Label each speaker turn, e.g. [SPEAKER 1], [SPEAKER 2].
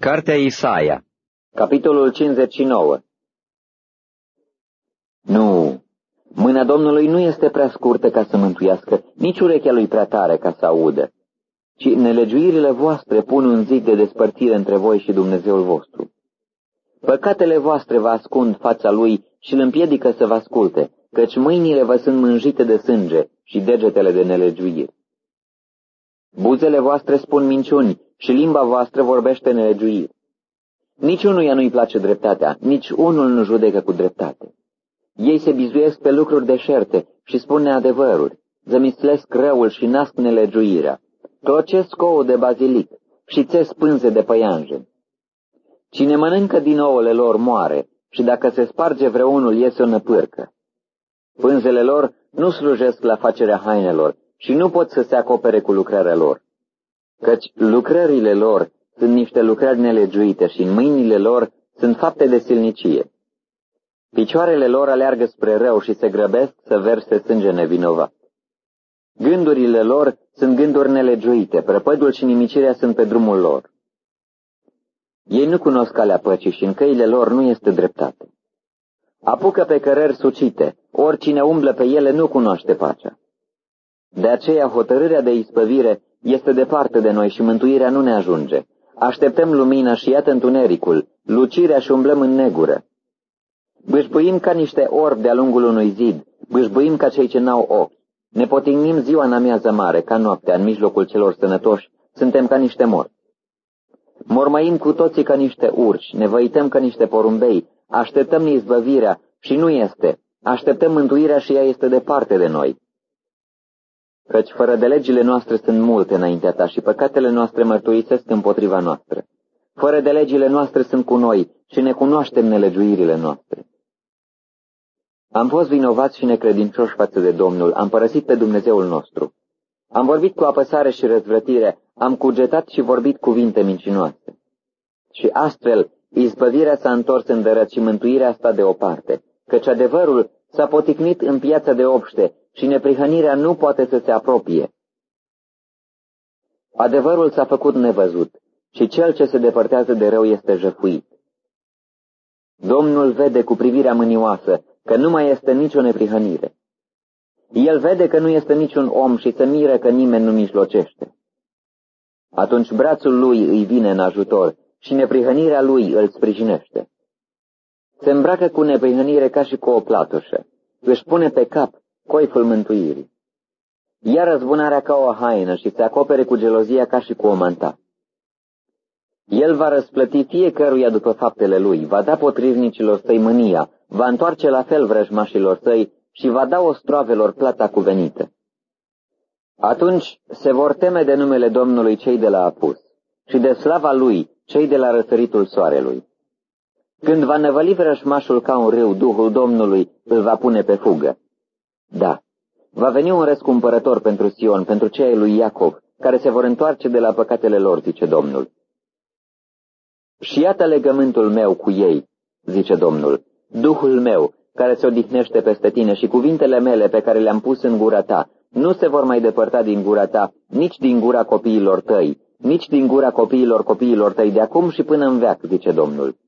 [SPEAKER 1] Cartea Isaia, capitolul 59. Nu, mâna Domnului nu este prea scurtă ca să mântuiască, nici urechea lui prea tare ca să audă, ci nelegiuirile voastre pun un zid de despărțire între voi și Dumnezeul vostru. Păcatele voastre vă ascund fața lui și îl împiedică să vă asculte, căci mâinile vă sunt mânjite de sânge și degetele de nelegiuiri. Buzele voastre spun minciuni și limba voastră vorbește nelegiuiri. Nici unuia nu-i place dreptatea, nici unul nu judecă cu dreptate. Ei se bizuiesc pe lucruri deșerte și spun neadevăruri, zămislesc răul și nasc nelegiuirea, clocesc ouă de bazilic și țes pânze de păianjen. Cine mănâncă din ouăle lor moare și dacă se sparge vreunul iese o năpârcă. Pânzele lor nu slujesc la facerea hainelor și nu pot să se acopere cu lucrarea lor, căci lucrările lor sunt niște lucrări nelegiuite și în mâinile lor sunt fapte de silnicie. Picioarele lor aleargă spre rău și se grăbesc să verse sânge nevinovat. Gândurile lor sunt gânduri nelegiuite, prăpădul și nimicirea sunt pe drumul lor. Ei nu cunosc calea păcii și în căile lor nu este dreptate. Apucă pe cărări sucite, oricine umblă pe ele nu cunoaște pacea. De aceea hotărârea de ispăvire este departe de noi și mântuirea nu ne ajunge. Așteptăm lumina și iată întunericul, lucirea și umblăm în negură. Bâșbâim ca niște orbi de-a lungul unui zid, bâșbâim ca cei ce n-au ochi. Ne potignim ziua în amiază mare, ca noaptea, în mijlocul celor sănătoși, suntem ca niște morți. Mormăim cu toții ca niște urși, ne văităm ca niște porumbei, așteptăm izbăvirea și nu este, așteptăm mântuirea și ea este departe de noi. Căci fără de legile noastre sunt multe înaintea ta și păcatele noastre mărturisesc împotriva noastră. Fără de legile noastre sunt cu noi și ne cunoaștem nelegiuirile noastre. Am fost vinovați și necredincioși față de Domnul, am părăsit pe Dumnezeul nostru. Am vorbit cu apăsare și răzvrătire, am cugetat și vorbit cuvinte mincinoase. Și astfel, izbăvirea s-a întors în dărăt și mântuirea a stat deoparte, căci adevărul s-a poticnit în piața de obște și neprihănirea nu poate să se apropie. Adevărul s-a făcut nevăzut și cel ce se depărtează de rău este jăfuit. Domnul vede cu privirea mânioasă că nu mai este nicio neprihănire. El vede că nu este niciun om și se miră că nimeni nu mijlocește. Atunci brațul lui îi vine în ajutor și neprihănirea lui îl sprijinește. Se îmbracă cu neprihănire ca și cu o platoșă, își pune pe cap coiful mântuirii. Ia răzbunarea ca o haină și se acopere cu gelozia ca și cu o manta. El va răsplăti fiecăruia după faptele lui, va da potrivnicilor săi mânia, va întoarce la fel vrăjmașilor săi și va da ostroavelor plata cuvenită. Atunci se vor teme de numele Domnului cei de la apus și de slava lui cei de la răsăritul soarelui. Când va năvăli vrăjmașul ca un râu, Duhul Domnului îl va pune pe fugă. Da, va veni un răscumpărător pentru Sion, pentru cei lui Iacov, care se vor întoarce de la păcatele lor, zice Domnul. Și iată legământul meu cu ei, zice Domnul, Duhul meu, care se odihnește peste tine și cuvintele mele pe care le-am pus în gura ta, nu se vor mai depărta din gura ta, nici din gura copiilor tăi, nici din gura copiilor tăi de acum și până în veac, zice Domnul.